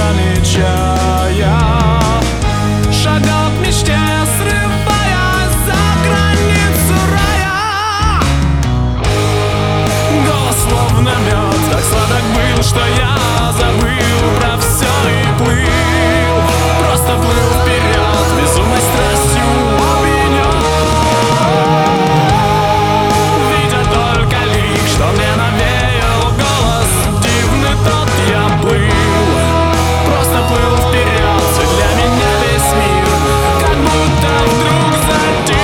замечая, шагал к мечте, срываясь за границу рая. Голос словно мед, так сладок был, что я забыл про все и плыл. Просто плыл вперед, безумной страстью опьянен, видя только лик, что мне навеял голос. Дивный тот я плыл, просто плыл вперед, и для меня весь мир как будто вдруг затих.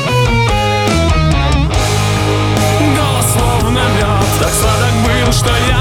Что я